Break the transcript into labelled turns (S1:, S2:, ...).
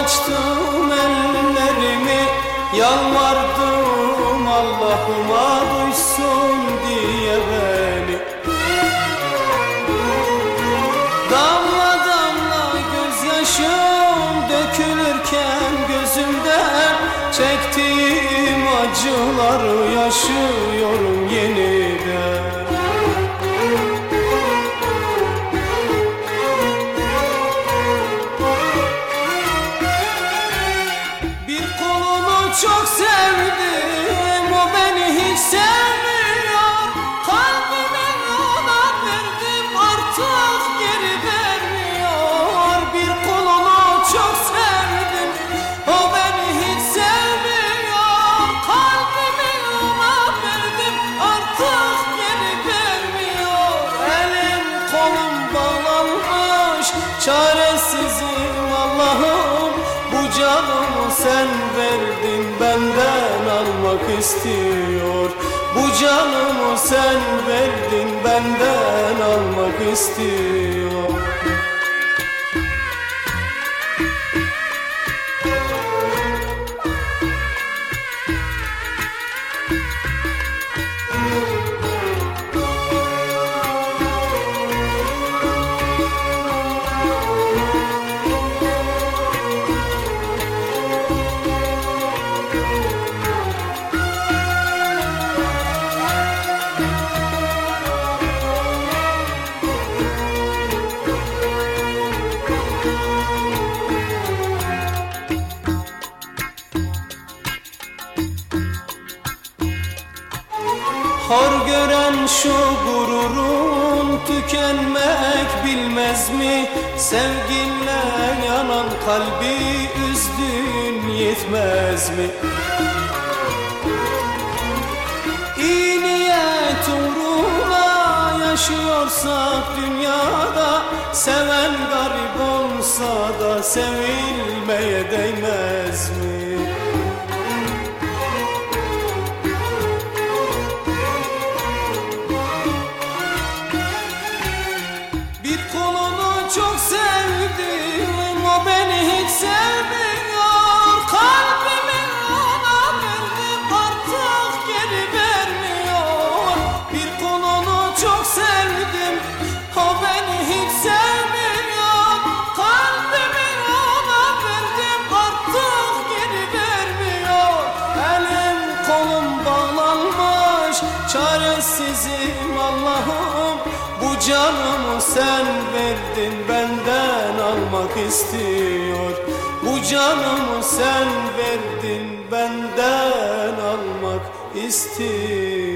S1: açtım ellerimi, yalvardım Allah'ıma duysun diye beni. Damla damla gözyaşım dökülürken gözümden, çektiğim acıları yaşıyorum yeniden. Çok sevdim, o beni hiç sevmiyor. Kalbimi ona verdim, artık geri vermiyor. Bir kolunu çok sevdim, o beni hiç sevmiyor. Kalbimi ona verdim, artık geri vermiyor. Elim kolum bağlanmış, çaresizim Allah'ım. Bu canımı sen verdin, benden almak istiyor. Bu canımı sen verdin, benden almak istiyor. Hor gören şu gururun tükenmek bilmez mi? Sevginle yanan kalbi üzdün yetmez mi? İyi niyet uğruna yaşıyorsak dünyada, seven garip olsa da sevilmeye değmez mi? Çok sevdim, o beni hiç sevmiyor. Kalbimi ona verdim, artık geri vermiyor. Bir kolunu çok sevdim, o beni hiç sevmiyor. Kalbimi ona verdim, artık geri vermiyor. Elim kolum bağlanmış, çaresizim Allah'ım. Bu canımı sen verdin, benden almak istiyor. Bu canımı sen verdin, benden almak istiyor.